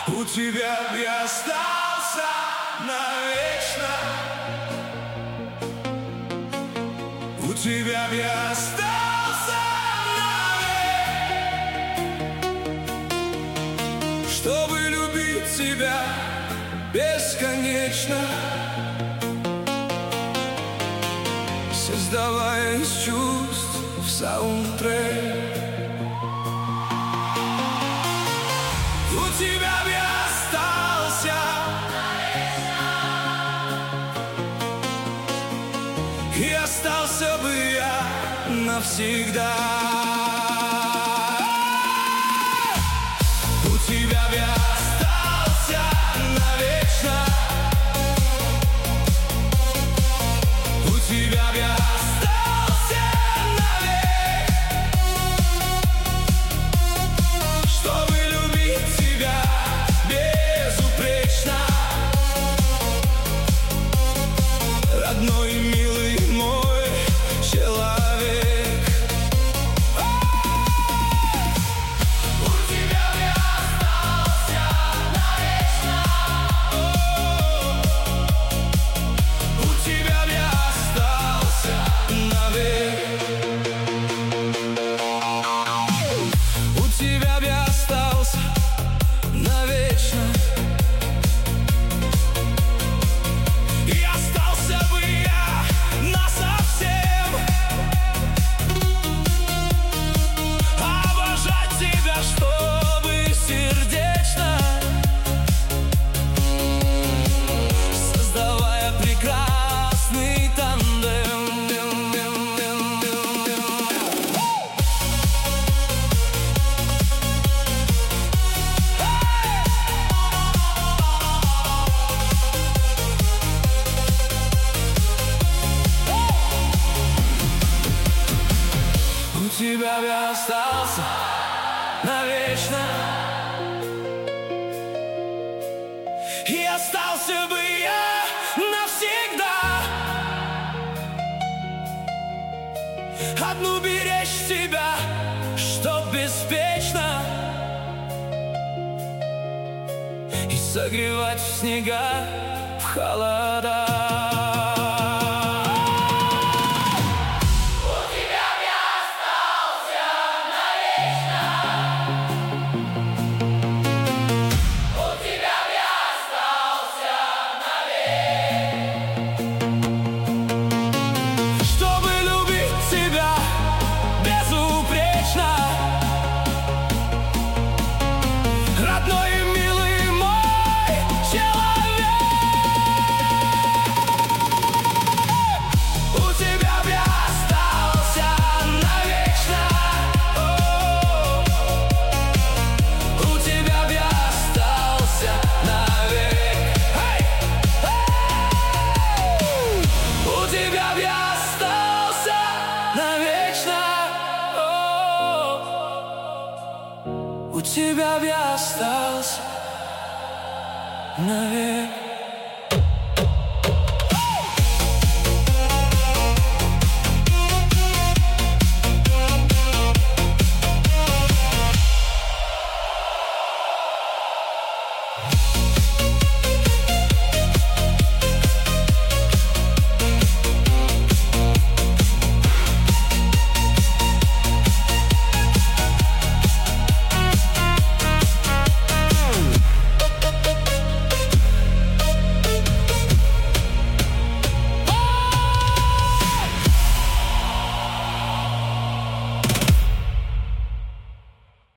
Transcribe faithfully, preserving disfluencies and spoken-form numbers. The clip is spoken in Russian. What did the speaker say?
У тебя я остался навечно. У тебя я остался навек, чтобы любить тебя бесконечно, создавая из чувств саундтрек. У тебя я остался навечно, и остался бы я навсегда. У тебя я остался навечно. У тебя я остался навек, чтобы любить тебя безупречно, родной и милый мой человек. У тебя я остался навечно. У тебя я остался навек. У тебя я остался навечно, и остался бы я насовсем. Обожать тебя, чтобы сердечно, создавая прекрасный тандем. У тебя я остался навечно, и остался бы я навсегда. Одну беречь тебя, что беспечно, и согревать в снега, в холода. У тебя я остался навек.